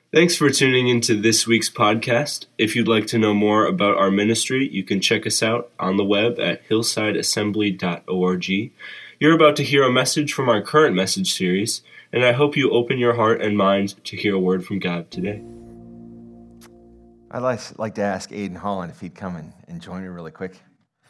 Thanks for tuning into this week's podcast. If you'd like to know more about our ministry, you can check us out on the web at hillsideassembly.org. You're about to hear a message from our current message series, and I hope you open your heart and mind to hear a word from God today. I'd like to ask Aiden Holland if he'd come and join me really quick.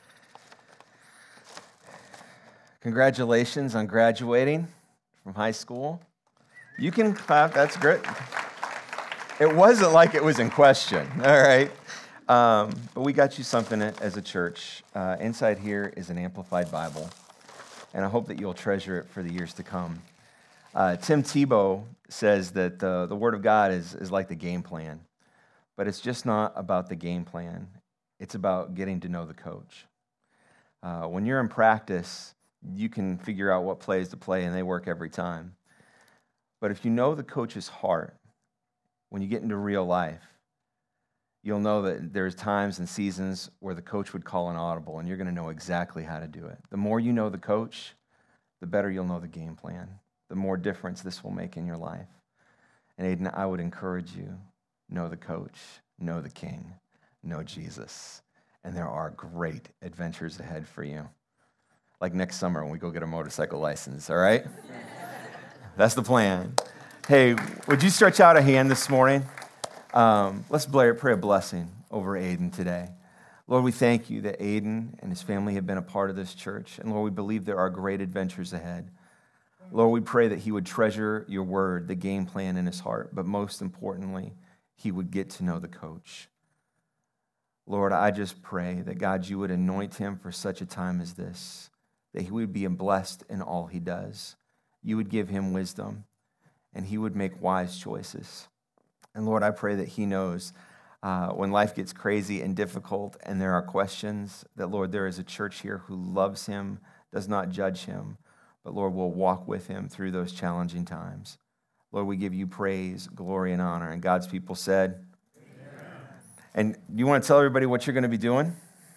Congratulations on graduating from high school. You can clap, that's great. It wasn't like it was in question, all right? But we got you something as a church. Inside here is an Amplified Bible, and I hope that you'll treasure it for the years to come. Tim Tebow says that the Word of God is like the game plan, but it's just not about the game plan. It's about getting to know the coach. When you're in practice, you can figure out what plays to play, and they work every time. But if you know the coach's heart, when you get into real life, you'll know that there's times and seasons where the coach would call an audible, and you're going to know exactly how to do it. The more you know the coach, the better you'll know the game plan, the more difference this will make in your life. And Aiden, I would encourage you, know the coach, know the King, know Jesus, and there are great adventures ahead for you. Like next summer when we go get a motorcycle license, all right? That's the plan. Hey, would you stretch out a hand this morning? Let's pray a blessing over Aiden today. Lord, we thank you that Aiden and his family have been a part of this church. And Lord, we believe there are great adventures ahead. Lord, we pray that he would treasure your word, the game plan in his heart. But most importantly, he would get to know the coach. Lord, I just pray that, God, you would anoint him for such a time as this, that he would be blessed in all he does. You would give him wisdom, and he would make wise choices. And Lord, I pray that he knows when life gets crazy and difficult and there are questions, that, Lord, there is a church here who loves him, does not judge him, but, Lord, will walk with him through those challenging times. Lord, we give you praise, glory, and honor. And God's people said, amen. And do you want to tell everybody what you're going to be doing?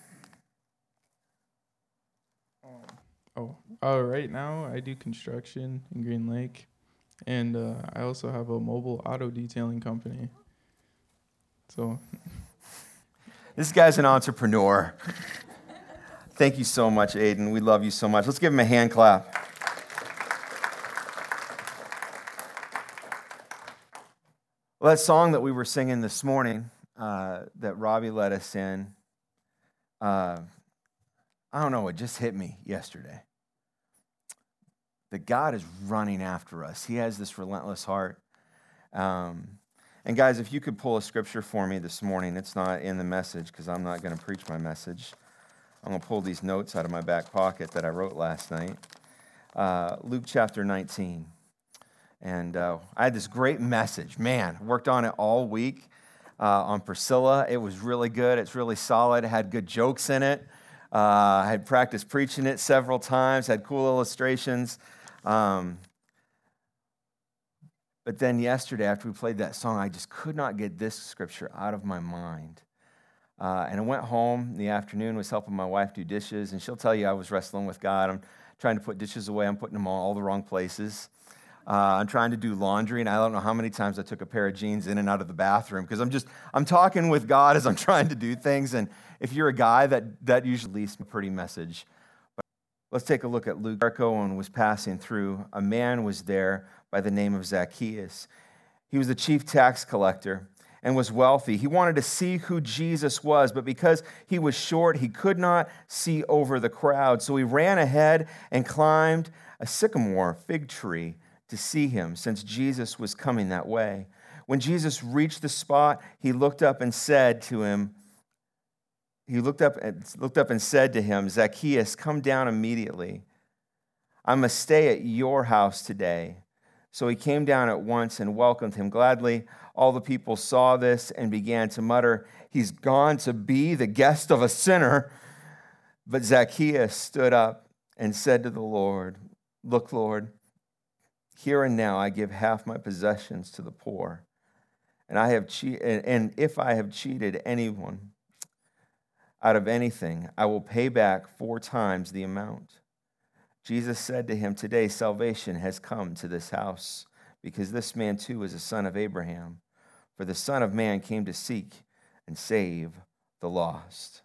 Right now I do construction in Green Lake. And I also have a mobile auto detailing company. So, this guy's an entrepreneur. Thank you so much, Aiden. We love you so much. Let's give him a hand clap. Well, that song that we were singing this morning, that Robbie led us in, I don't know, it just hit me yesterday. That God is running after us. He has this relentless heart. And guys, if you could pull a scripture for me this morning, it's not in the message because I'm not going to preach my message. I'm going to pull these notes out of my back pocket that I wrote last night. Luke chapter 19. And I had this great message. Man, worked on it all week on Priscilla. It was really good. It's really solid. It had good jokes in it. I had practiced preaching it several times, had cool illustrations. But then yesterday, after we played that song, I just could not get this scripture out of my mind. And I went home in the afternoon, was helping my wife do dishes, and she'll tell you I was wrestling with God. I'm trying to put dishes away. I'm putting them all the wrong places. I'm trying to do laundry, and I don't know how many times I took a pair of jeans in and out of the bathroom because I'm talking with God as I'm trying to do things. And if you're a guy, that usually leads to a pretty message. But let's take a look at Luke. Jericho and was passing through. A man was there by the name of Zacchaeus. He was the chief tax collector and was wealthy. He wanted to see who Jesus was, but because he was short, he could not see over the crowd. So he ran ahead and climbed a sycamore fig tree to see him, since Jesus was coming that way. When Jesus reached the spot, he looked up and said to him, Zacchaeus, come down immediately. I must stay at your house today. So he came down at once and welcomed him gladly. All the people saw this and began to mutter, he's gone to be the guest of a sinner. But Zacchaeus stood up and said to the Lord, look, Lord, here and now I give half my possessions to the poor. And if I have cheated anyone out of anything, I will pay back 4 times the amount. Jesus said to him, today salvation has come to this house, because this man too is a son of Abraham. For the Son of Man came to seek and save the lost.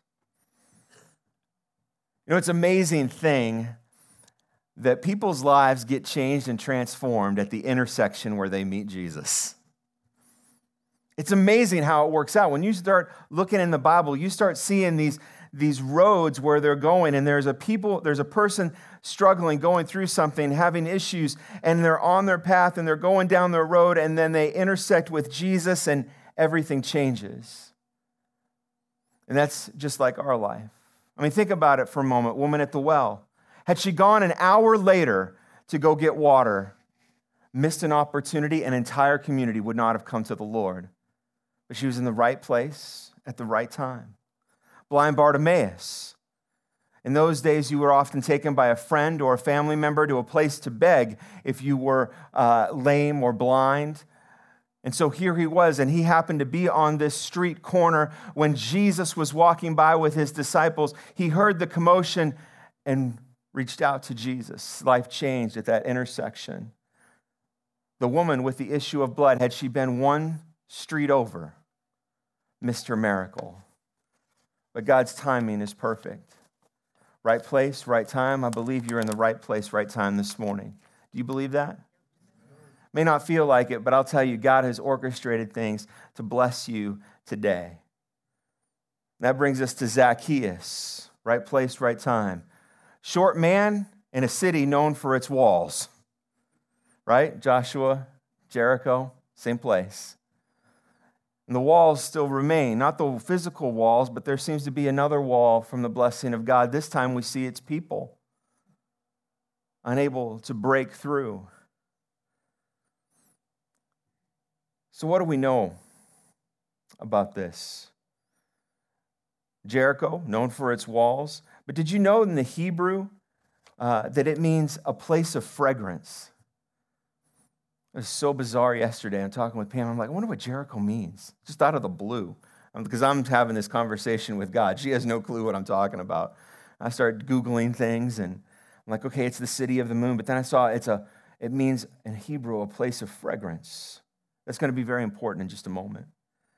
You know, it's an amazing thing that people's lives get changed and transformed at the intersection where they meet Jesus. It's amazing how it works out. When you start looking in the Bible, you start seeing these roads where they're going, and there's a person struggling, going through something, having issues, and they're on their path, and they're going down their road, and then they intersect with Jesus, and everything changes. And that's just like our life. I mean, think about it for a moment. Woman at the well. Had she gone an hour later to go get water, missed an opportunity, an entire community would not have come to the Lord. But she was in the right place at the right time. Blind Bartimaeus. In those days, you were often taken by a friend or a family member to a place to beg if you were lame or blind. And so here he was, and he happened to be on this street corner when Jesus was walking by with his disciples. He heard the commotion and reached out to Jesus. Life changed at that intersection. The woman with the issue of blood, had she been one street over, missed her miracle. But God's timing is perfect. Right place, right time. I believe you're in the right place, right time this morning. Do you believe that? May not feel like it, but I'll tell you, God has orchestrated things to bless you today. That brings us to Zacchaeus. Right place, right time. Short man in a city known for its walls. Right? Joshua, Jericho, same place. And the walls still remain, not the physical walls, but there seems to be another wall from the blessing of God. This time we see its people unable to break through. So what do we know about this? Jericho, known for its walls. But did you know in the Hebrew that it means a place of fragrance? It was so bizarre yesterday. I'm talking with Pam. I'm like, I wonder what Jericho means. Just out of the blue. Because I'm having this conversation with God. She has no clue what I'm talking about. I started Googling things, and I'm like, okay, it's the city of the moon. But then I saw it means in Hebrew a place of fragrance. That's going to be very important in just a moment.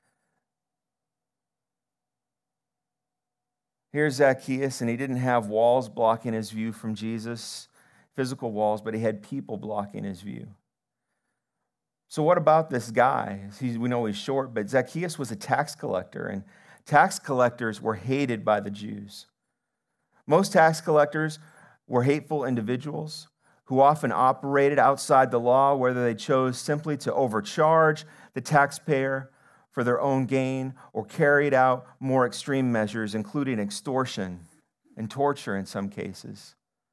Here's Zacchaeus, and he didn't have walls blocking his view from Jesus, physical walls, but he had people blocking his view. So what about this guy? We know he's short, but Zacchaeus was a tax collector, and tax collectors were hated by the Jews. Most tax collectors were hateful individuals who often operated outside the law, whether they chose simply to overcharge the taxpayer for their own gain or carried out more extreme measures, including extortion and torture in some cases.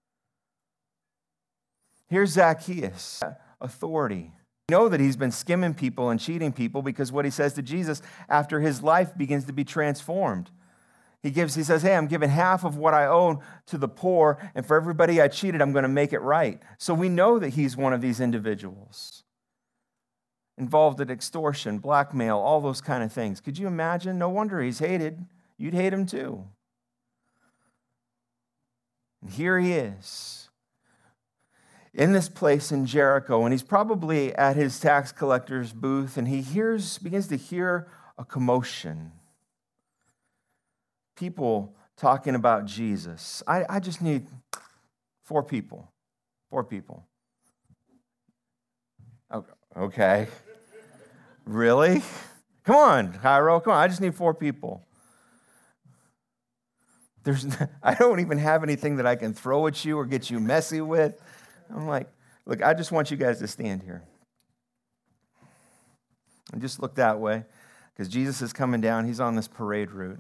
Here's Zacchaeus, authority. We know that he's been skimming people and cheating people because what he says to Jesus after his life begins to be transformed. He says, hey, I'm giving half of what I own to the poor, and for everybody I cheated, I'm going to make it right. So we know that he's one of these individuals involved in extortion, blackmail, all those kind of things. Could you imagine? No wonder he's hated. You'd hate him too. And here he is in this place in Jericho, and he's probably at his tax collector's booth, and he begins to hear a commotion. People talking about Jesus. I just need 4 people. 4 people. Okay. Really? Come on, Cairo. Come on. I just need 4 people. I don't even have anything that I can throw at you or get you messy with. I'm like, look, I just want you guys to stand here. And just look that way, because Jesus is coming down. He's on this parade route.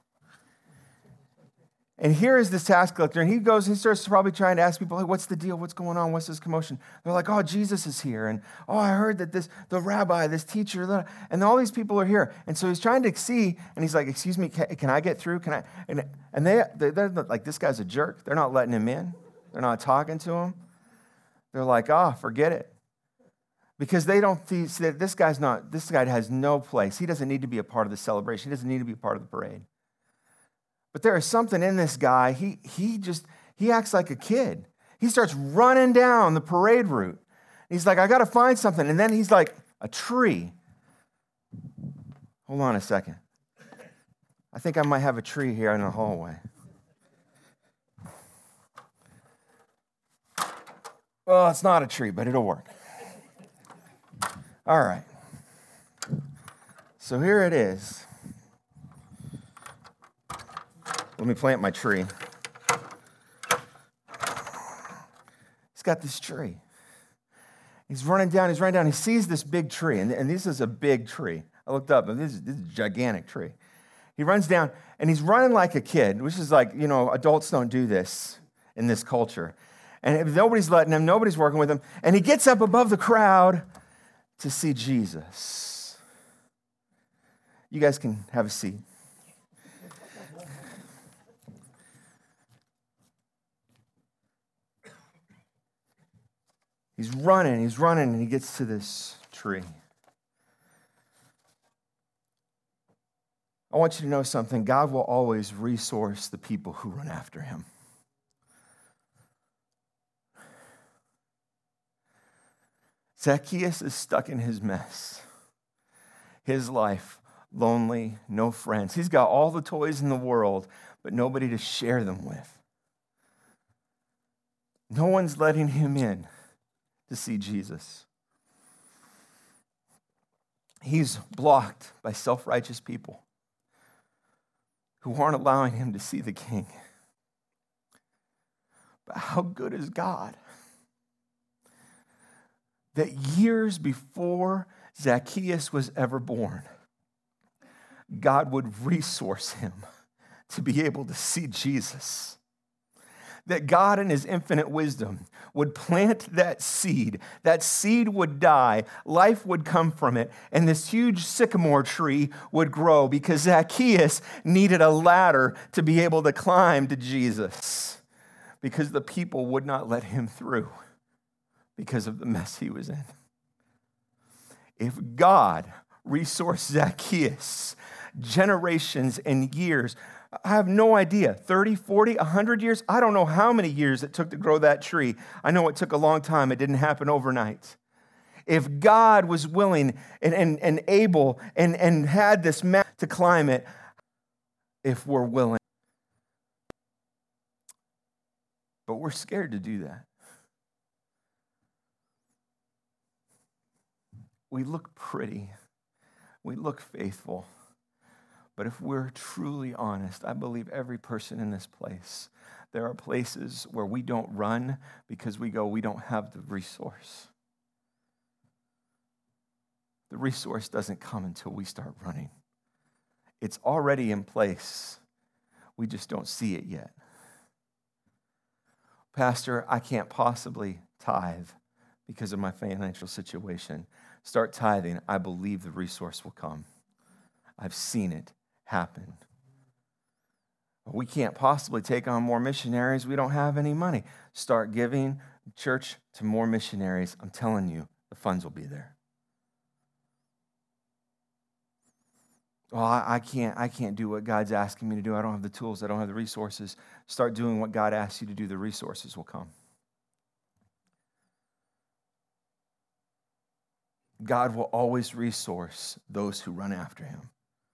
And here is this tax collector, and he starts probably trying to ask people, hey, what's the deal? What's going on? What's this commotion? They're like, oh, Jesus is here. And, oh, I heard that the rabbi, this teacher, and all these people are here. And so he's trying to see, and he's like, excuse me, can I get through? Can I? And they're like, this guy's a jerk. They're not letting him in. They're not talking to him. They're like, forget it. Because they don't see that this guy has no place. He doesn't need to be a part of the celebration. He doesn't need to be a part of the parade. But there is something in this guy. He acts like a kid. He starts running down the parade route. He's like, I got to find something. And then he's like, a tree. Hold on a second. I think I might have a tree here in the hallway. Well, it's not a tree, but it'll work. All right. So here it is. Let me plant my tree. He's got this tree. He's running down. He sees this big tree, and this is a big tree. I looked up, and this is a gigantic tree. He runs down, and he's running like a kid, which is like, adults don't do this in this culture. And nobody's letting him, nobody's working with him. And he gets up above the crowd to see Jesus. You guys can have a seat. He's running, and he gets to this tree. I want you to know something. God will always resource the people who run after him. Zacchaeus is stuck in his mess. His life, lonely, no friends. He's got all the toys in the world, but nobody to share them with. No one's letting him in to see Jesus. He's blocked by self-righteous people who aren't allowing him to see the King. But how good is God? That years before Zacchaeus was ever born, God would resource him to be able to see Jesus. That God in his infinite wisdom would plant that seed. That seed would die, life would come from it, and this huge sycamore tree would grow because Zacchaeus needed a ladder to be able to climb to Jesus because the people would not let him through because of the mess he was in. If God resourced Zacchaeus generations and years, I have no idea, 30, 40, 100 years? I don't know how many years it took to grow that tree. I know it took a long time. It didn't happen overnight. If God was willing and able and had this map to climb it, if we're willing. But we're scared to do that. We look pretty. We look faithful. But if we're truly honest, I believe every person in this place, there are places where we don't run because we don't have the resource. The resource doesn't come until we start running. It's already in place. We just don't see it yet. Pastor, I can't possibly tithe because of my financial situation. Start tithing. I believe the resource will come. I've seen it happen. We can't possibly take on more missionaries. We don't have any money. Start giving church to more missionaries. I'm telling you, the funds will be there. Oh, I can't do what God's asking me to do. I don't have the tools. I don't have the resources. Start doing what God asks you to do. The resources will come. God will always resource those who run after him.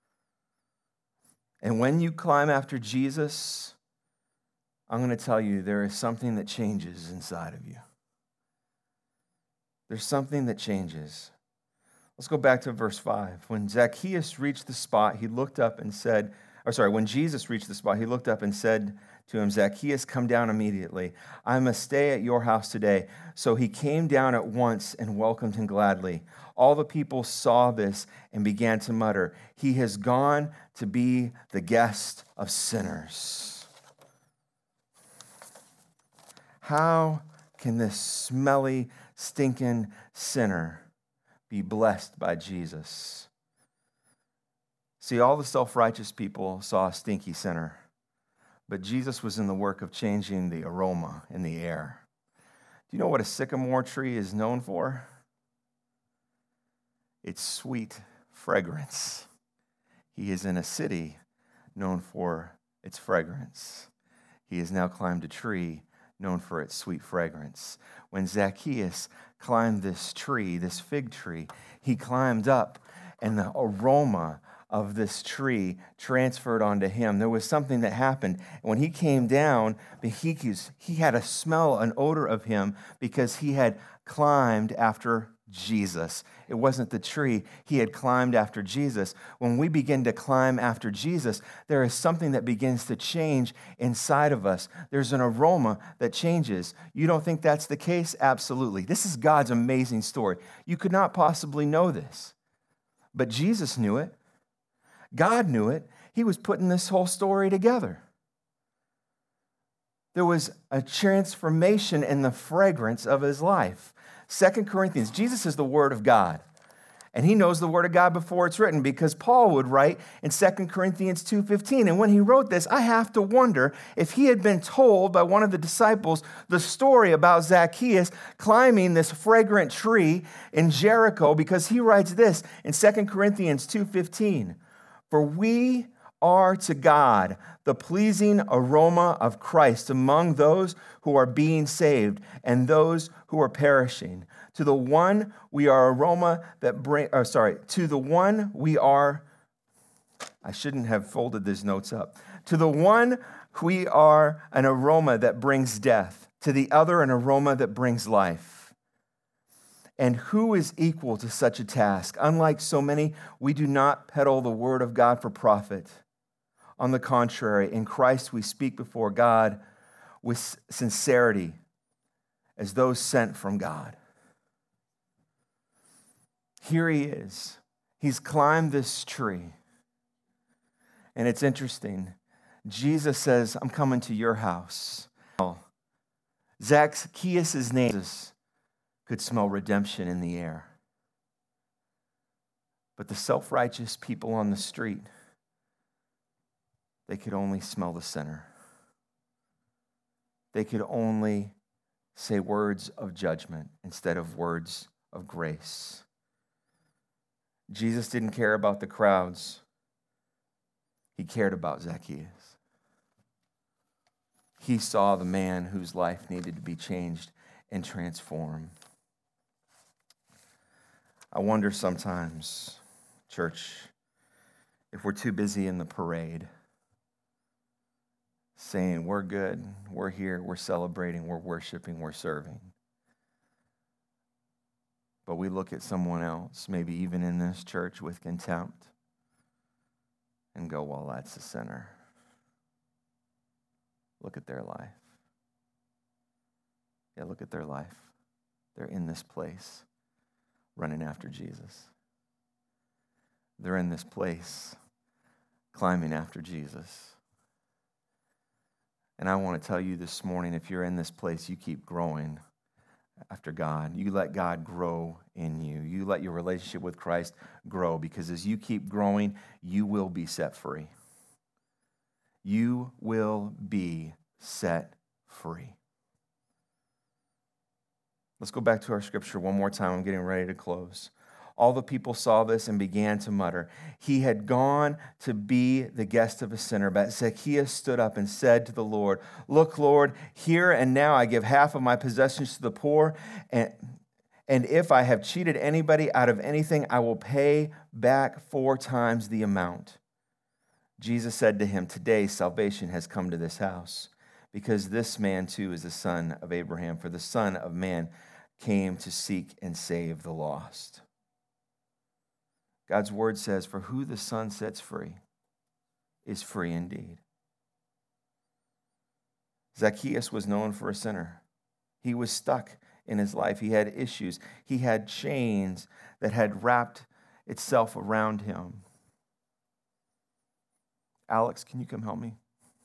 And when you climb after Jesus, I'm going to tell you there is something that changes inside of you. There's something that changes. Let's go back to verse 5. When Zacchaeus reached the spot, he looked up and said, when Jesus reached the spot, he looked up and said to him, Zacchaeus, come down immediately. I must stay at your house today. So he came down at once and welcomed him gladly. All the people saw this and began to mutter, he has gone to be the guest of sinners. How can this smelly, stinking sinner be blessed by Jesus? See, all the self-righteous people saw a stinky sinner, but Jesus was in the work of changing the aroma in the air. Do you know what a sycamore tree is known for? Its sweet fragrance. He is in a city known for its fragrance. He has now climbed a tree known for its sweet fragrance. When Zacchaeus climbed this tree, this fig tree, he climbed up and the aroma of this tree transferred onto him. There was something that happened. When he came down, he had a smell, an odor of him because he had climbed after Jesus. It wasn't the tree. He had climbed after Jesus. When we begin to climb after Jesus, there is something that begins to change inside of us. There's an aroma that changes. You don't think that's the case? Absolutely. This is God's amazing story. You could not possibly know this, but Jesus knew it. God knew it. He was putting this whole story together. There was a transformation in the fragrance of his life. 2 Corinthians, Jesus is the Word of God. And he knows the Word of God before it's written, because Paul would write in 2 Corinthians 2:15. And when he wrote this, I have to wonder if he had been told by one of the disciples the story about Zacchaeus climbing this fragrant tree in Jericho, because he writes this in 2 Corinthians 2:15. For we are to God the pleasing aroma of Christ among those who are being saved and those who are perishing. To the one we are aroma that to the one we are, I shouldn't have folded these notes up. To the one we are an aroma that brings death, to the other an aroma that brings life. And who is equal to such a task? Unlike so many, we do not peddle the word of God for profit. On the contrary, in Christ we speak before God with sincerity as those sent from God. Here he is. He's climbed this tree. And it's interesting. Jesus says, I'm coming to your house. Zacchaeus' name could smell redemption in the air. But the self-righteous people on the street, they could only smell the sinner. They could only say words of judgment instead of words of grace. Jesus didn't care about the crowds. He cared about Zacchaeus. He saw the man whose life needed to be changed and transformed. I wonder sometimes, church, if we're too busy in the parade, saying we're good, we're here, we're celebrating, we're worshiping, we're serving. But we look at someone else, maybe even in this church, with contempt and go, well, that's the sinner. Look at their life. Yeah, look at their life. They're in this place running after Jesus. They're in this place climbing after Jesus. And I want to tell you this morning, if you're in this place, you keep growing after God. You let God grow in you. You let your relationship with Christ grow, because as you keep growing, you will be set free. You will be set free. Let's go back to our scripture one more time. I'm getting ready to close. All the people saw this and began to mutter. He had gone to be the guest of a sinner. But Zacchaeus stood up and said to the Lord, look, Lord, here and now I give half of my possessions to the poor, and if I have cheated anybody out of anything, I will pay back 4 times the amount. Jesus said to him, today salvation has come to this house, because this man too is the son of Abraham, for the Son of Man came to seek and save the lost. God's word says, for who the Son sets free is free indeed. Zacchaeus was known for a sinner. He was stuck in his life. He had issues. He had chains that had wrapped itself around him. Alex, can you come help me?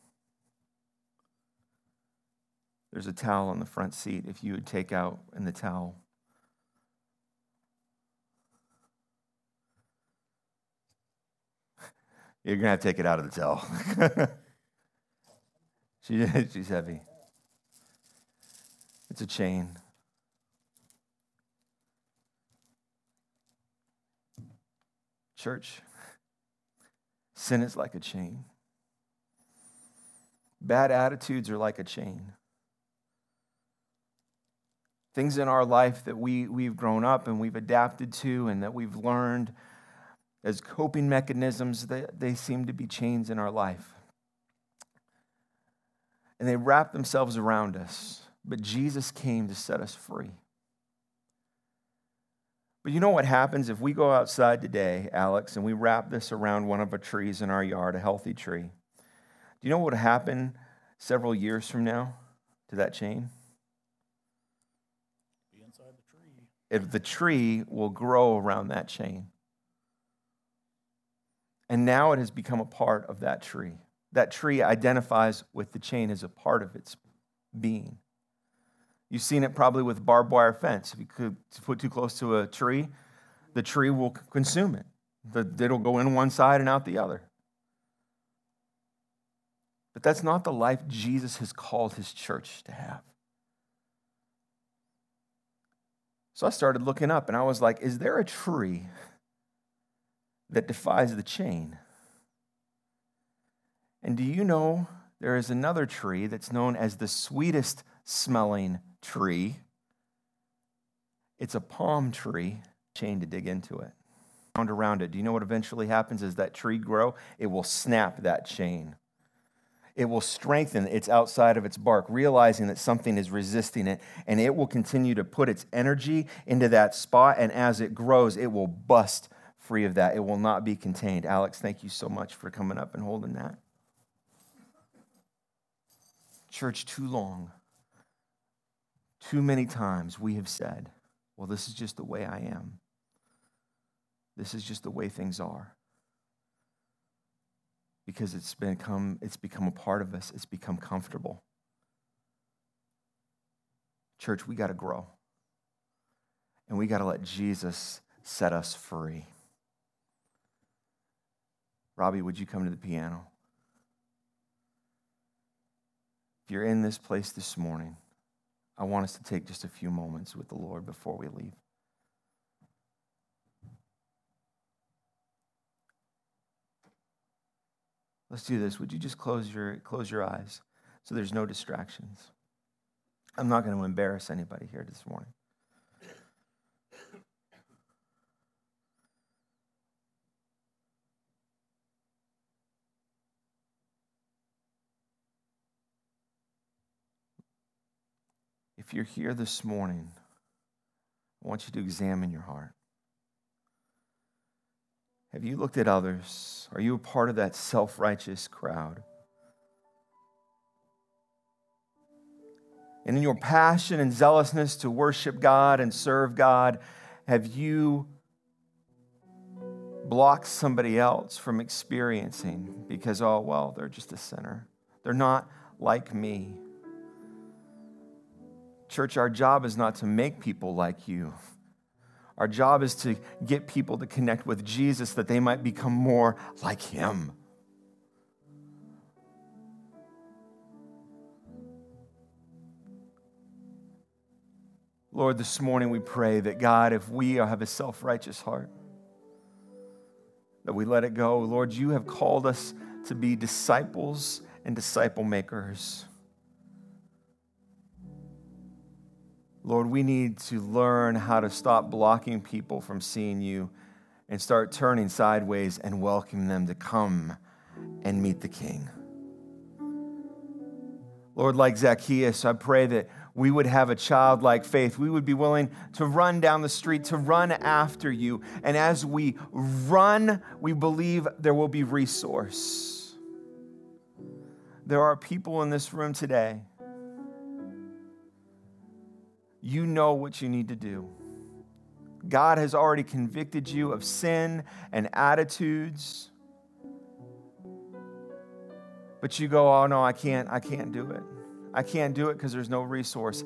There's a towel on the front seat. If you would take out in the towel. You're going to have to take it out of the towel. She's heavy. It's a chain. Church, sin is like a chain. Bad attitudes are like a chain. Things in our life that we've grown up and we've adapted to and that we've learned, as coping mechanisms, they seem to be chains in our life. And they wrap themselves around us. But Jesus came to set us free. But you know what happens if we go outside today, Alex, and we wrap this around one of the trees in our yard, a healthy tree? Do you know what would happen several years from now to that chain? Be inside the tree. If the tree will grow around that chain. And now it has become a part of that tree. That tree identifies with the chain as a part of its being. You've seen it probably with barbed wire fence. If you could put too close to a tree, the tree will consume it. It'll go in one side and out the other. But that's not the life Jesus has called his church to have. So I started looking up and I was like, is there a tree that defies the chain? And do you know there is another tree that's known as the sweetest smelling tree? It's a palm tree, chain to dig into it. Around it. Do you know what eventually happens as that tree grow? It will snap that chain. It will strengthen its outside of its bark, realizing that something is resisting it, and it will continue to put its energy into that spot, and as it grows, it will bust free of that. It will not be contained. Alex, thank you so much for coming up and holding that. Church, too long, too many times we have said, well, this is just the way I am. This is just the way things are. Because it's become a part of us. It's become comfortable. Church, we got to grow. And we got to let Jesus set us free. Robbie, would you come to the piano? If you're in this place this morning, I want us to take just a few moments with the Lord before we leave. Let's do this. Would you just close your eyes so there's no distractions? I'm not going to embarrass anybody here this morning. If you're here this morning, I want you to examine your heart. Have you looked at others? Are you a part of that self-righteous crowd? And in your passion and zealousness to worship God and serve God, have you blocked somebody else from experiencing because, oh, well, they're just a sinner. They're not like me. Church, our job is not to make people like you. Our job is to get people to connect with Jesus that they might become more like him. Lord, this morning we pray that, God, if we have a self-righteous heart, that we let it go. Lord, you have called us to be disciples and disciple makers. Lord, we need to learn how to stop blocking people from seeing you and start turning sideways and welcome them to come and meet the King. Lord, like Zacchaeus, I pray that we would have a childlike faith. We would be willing to run down the street, to run after you. And as we run, we believe there will be resource. There are people in this room today. You know what you need to do. God has already convicted you of sin and attitudes. But you go, oh no, I can't do it. I can't do it because there's no resource.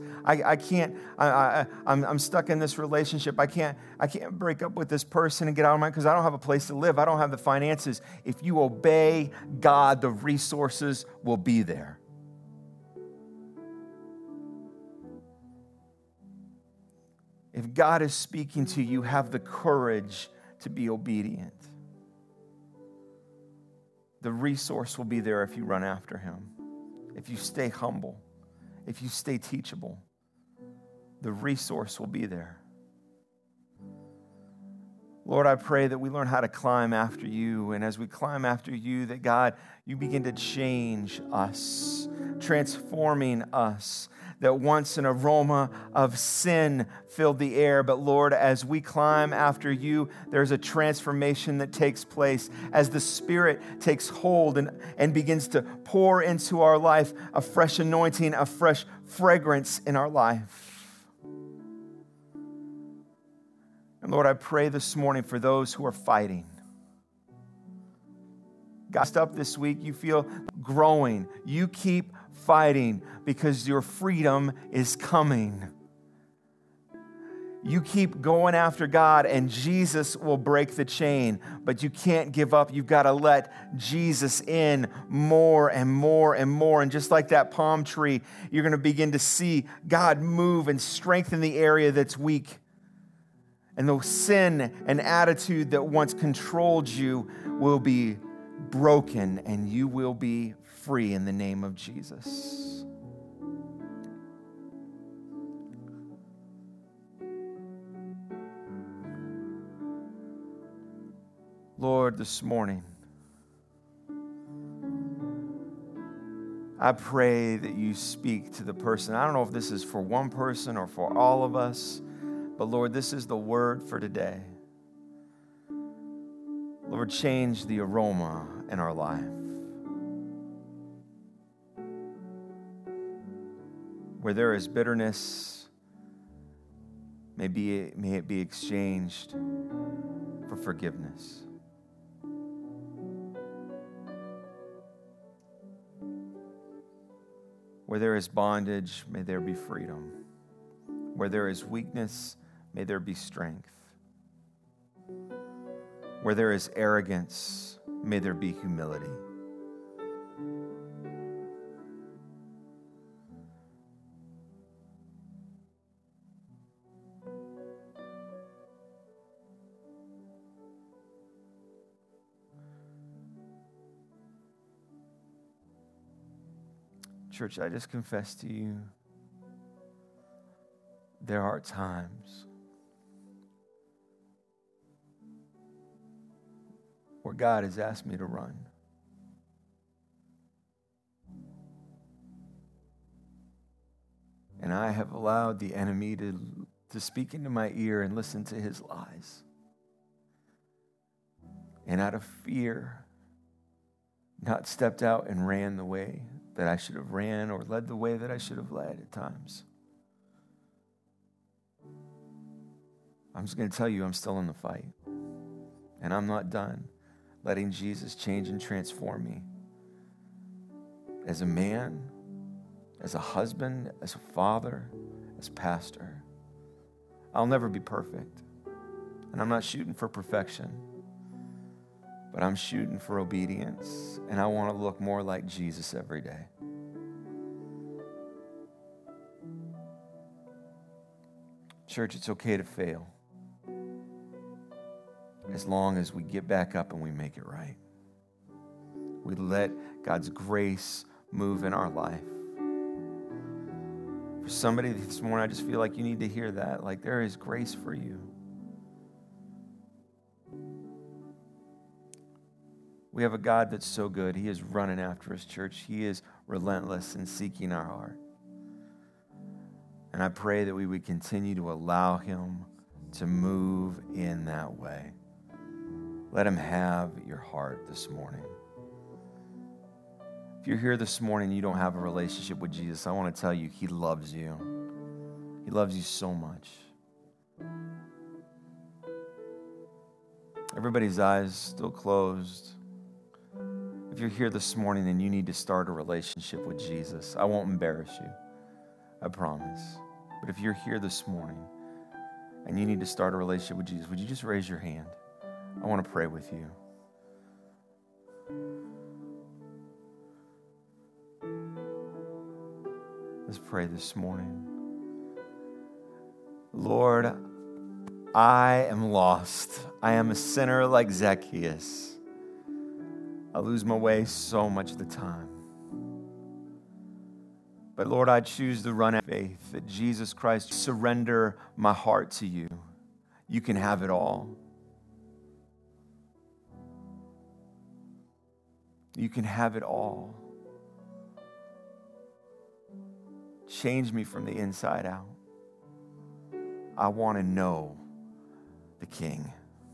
I'm stuck in this relationship. I can't break up with this person and get out of mine because I don't have a place to live. I don't have the finances. If you obey God, the resources will be there. If God is speaking to you, have the courage to be obedient. The resource will be there if you run after him. If you stay humble, if you stay teachable, the resource will be there. Lord, I pray that we learn how to climb after you. And as we climb after you, that God, you begin to change us, transforming us. That once an aroma of sin filled the air, but Lord, as we climb after you, there's a transformation that takes place as the Spirit takes hold and begins to pour into our life a fresh anointing, a fresh fragrance in our life. And Lord, I pray this morning for those who are fighting. God, up this week, you feel growing. You keep fighting because your freedom is coming. You keep going after God and Jesus will break the chain, but you can't give up. You've got to let Jesus in more and more and more. And just like that palm tree, you're going to begin to see God move and strengthen the area that's weak. And the sin and attitude that once controlled you will be broken and you will be free in the name of Jesus. Lord, this morning, I pray that you speak to the person. I don't know if this is for one person or for all of us, but Lord, this is the word for today. Lord, change the aroma in our life. Where there is bitterness, may it be exchanged for forgiveness. Where there is bondage, may there be freedom. Where there is weakness, may there be strength. Where there is arrogance, may there be humility. Church, I just confess to you, there are times where God has asked me to run. And I have allowed the enemy to speak into my ear and listen to his lies. And out of fear, not stepped out and ran the way that I should have ran or led the way that I should have led at times. I'm just going to tell you, I'm still in the fight. And I'm not done letting Jesus change and transform me. As a man, as a husband, as a father, as pastor. I'll never be perfect. And I'm not shooting for perfection. But I'm shooting for obedience. And I want to look more like Jesus every day. Church, it's okay to fail. As long as we get back up and we make it right. We let God's grace move in our life. For somebody this morning, I just feel like you need to hear that. Like there is grace for you. We have a God that's so good. He is running after us, church. He is relentless in seeking our heart. And I pray that we would continue to allow him to move in that way. Let him have your heart this morning. If you're here this morning and you don't have a relationship with Jesus, I want to tell you, he loves you. He loves you so much. Everybody's eyes still closed. If you're here this morning and you need to start a relationship with Jesus, I won't embarrass you. I promise. But if you're here this morning and you need to start a relationship with Jesus, would you just raise your hand? I want to pray with you. Let's pray this morning. Lord, I am lost. I am a sinner like Zacchaeus. I lose my way so much of the time. But Lord, I choose to run in faith that Jesus Christ, surrender my heart to you. You can have it all. You can have it all. Change me from the inside out. I want to know the King.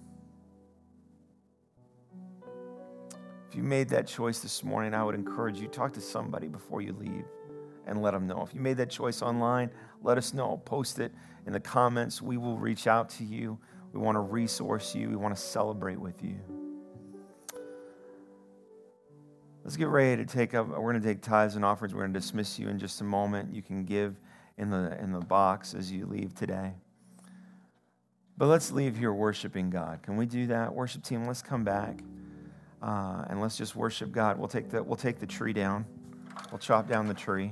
If you made that choice this morning, I would encourage you, talk to somebody before you leave and let them know. If you made that choice online, let us know. Post it in the comments. We will reach out to you. We want to resource you. We want to celebrate with you. Let's get ready to take up. We're going to take tithes and offerings. We're going to dismiss you in just a moment. You can give in the box as you leave today. But let's leave here worshiping God. Can we do that? Worship team, let's come back and let's just worship God. We'll take the tree down. We'll chop down the tree.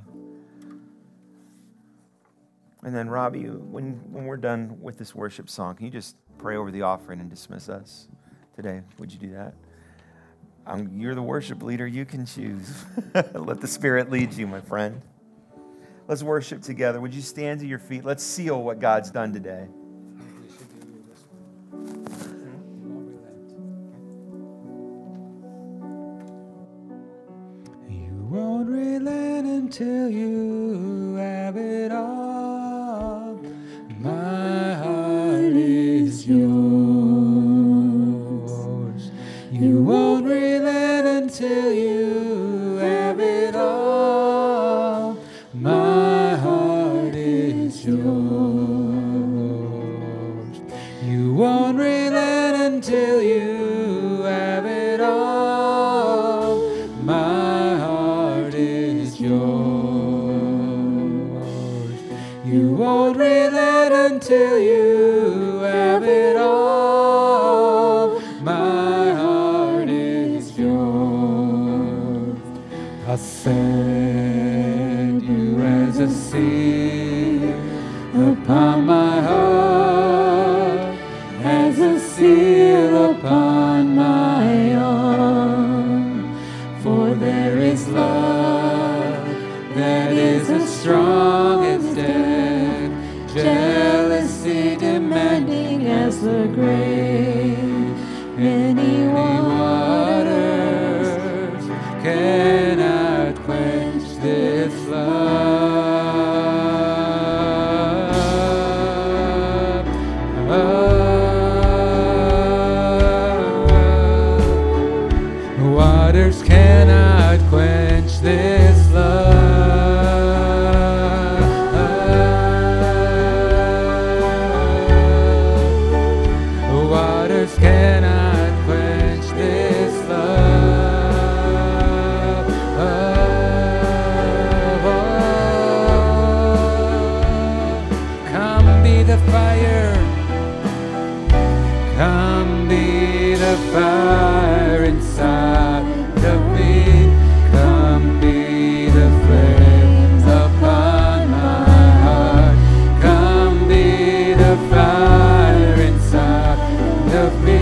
And then Robbie, when we're done with this worship song, can you just pray over the offering and dismiss us today? Would you do that? You're the worship leader. You can choose. Let the Spirit lead you, my friend. Let's worship together. Would you stand to your feet? Let's seal what God's done today. You won't relent until you have it all. My heart is yours. You won't relent until you have it all. My heart is yours. You won't relent until you have it all. My heart is yours. You won't relent until you have it all. My heart is yours. I'll set you as a seal upon my heart, as a seal upon my arm. For there is love that is as strong as death, jealousy demanding as the grave. Many waters cannot quench this love. Waters cannot quench this love. Waters cannot quench this love. Come be the fire. Come be the fire inside of me. Come be the flames upon my heart. Come be the fire inside of me.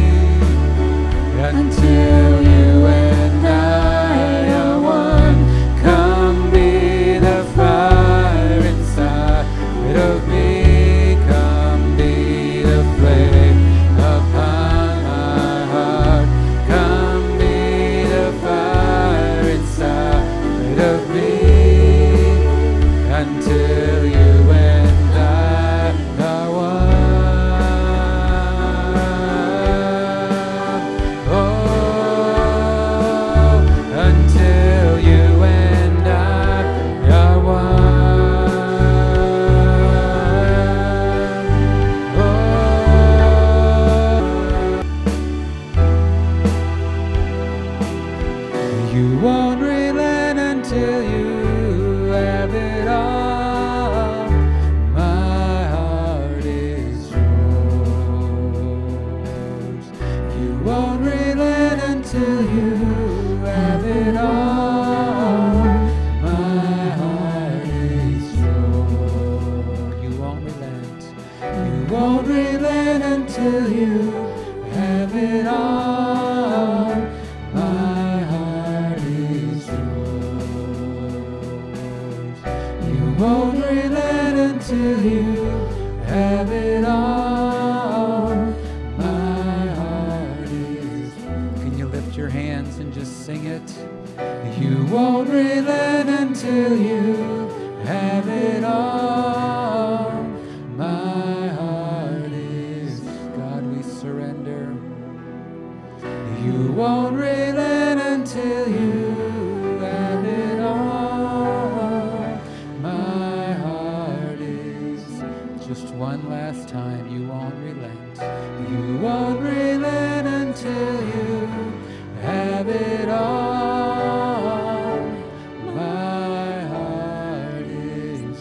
Until you and I are one. Come be the fire inside of me. Come be the flame upon my heart. Come be the fire inside of me. Until you and I are one. Oh, until you and I are one. You won't relent until you have it all. My heart is yours. You won't relent until you have it all. My heart is yours. You won't relent. You won't relent until you have it all. My heart is yours. You won't relent until you have it all. My heart is yours. Can you lift your hands and just sing it. You won't relent until you have it all. My heart is, God, we surrender. You won't relent until you have it all. My heart is, just one last time, you won't relent. You won't relent until you have it all. My heart is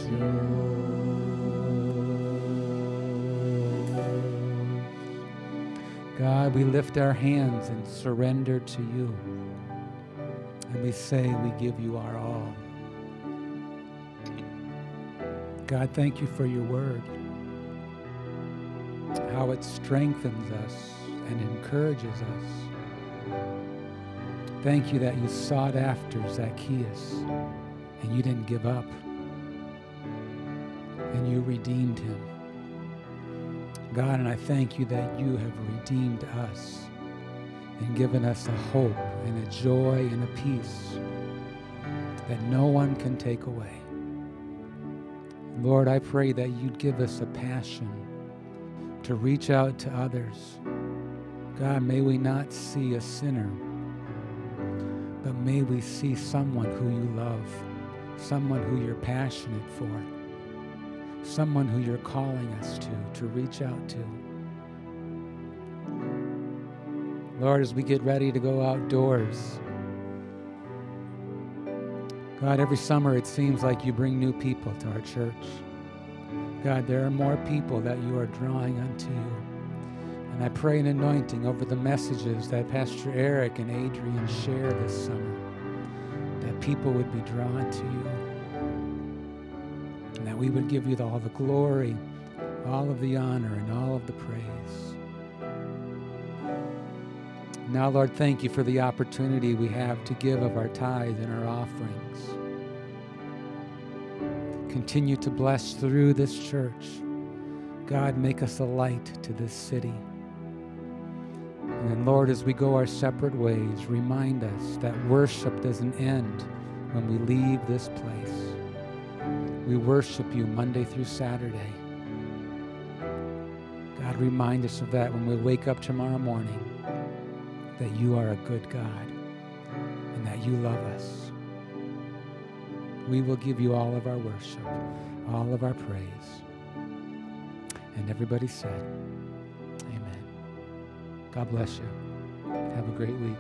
yours. God, we lift our hands and surrender to you. And we say we give you our all. God, thank you for your word. How it strengthens us and encourages us. Thank you that you sought after Zacchaeus and you didn't give up. And you redeemed him. God, and I thank you that you have redeemed us and given us a hope and a joy and a peace that no one can take away. Lord, I pray that you'd give us a passion to reach out to others. God, may we not see a sinner, but may we see someone who you love, someone who you're passionate for, someone who you're calling us to reach out to. Lord, as we get ready to go outdoors, God, every summer it seems like you bring new people to our church. God, there are more people that you are drawing unto you. And I pray an anointing over the messages that Pastor Eric and Adrian share this summer, that people would be drawn to you, and that we would give you all the glory, all of the honor, and all of the praise. Now, Lord, thank you for the opportunity we have to give of our tithe and our offerings. Continue to bless through this church. God, make us a light to this city. And then, Lord, as we go our separate ways, remind us that worship doesn't end when we leave this place. We worship you Monday through Saturday. God, remind us of that when we wake up tomorrow morning, that you are a good God and that you love us. We will give you all of our worship, all of our praise. And everybody said, amen. God bless you. Have a great week.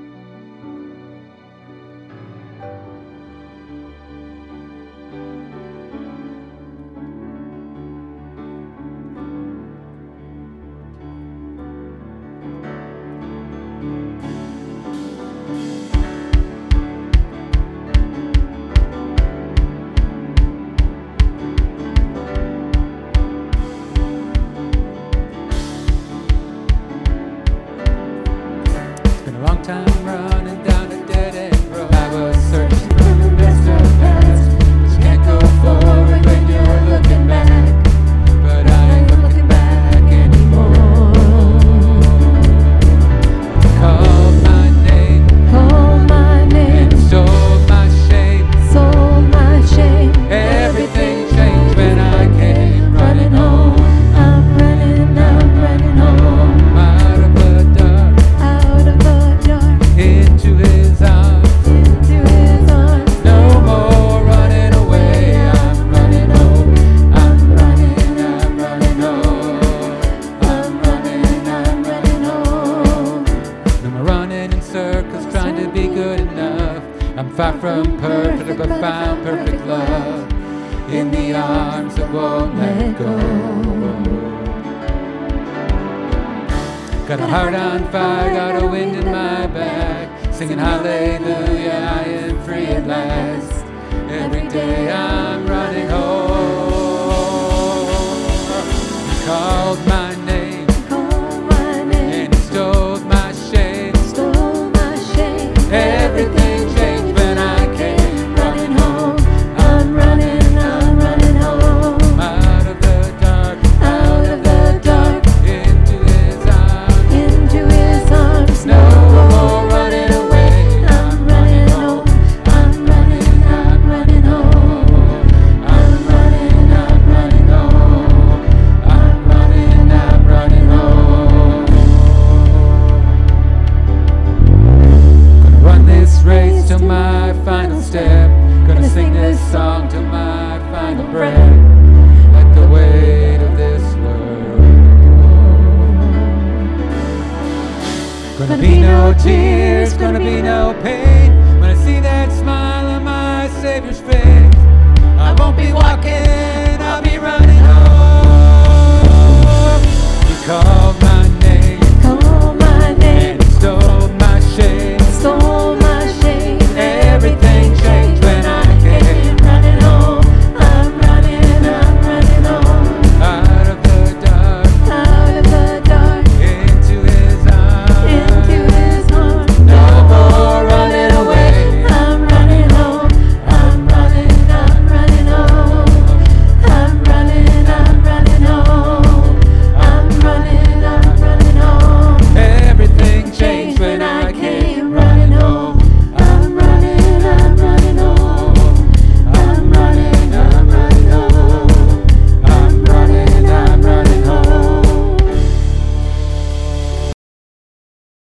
Got a heart on fire, got a wind in my back, singing hallelujah, I am free at last. Every day I'm running home. You called my name, and you stole my shame. Everything changed when I came running home. I'm running home. Out of the dark, into his arms. No more running be no tears, gonna be no pain. When I see that smile on my Savior's face, I won't be walking, I'll be running home. He called me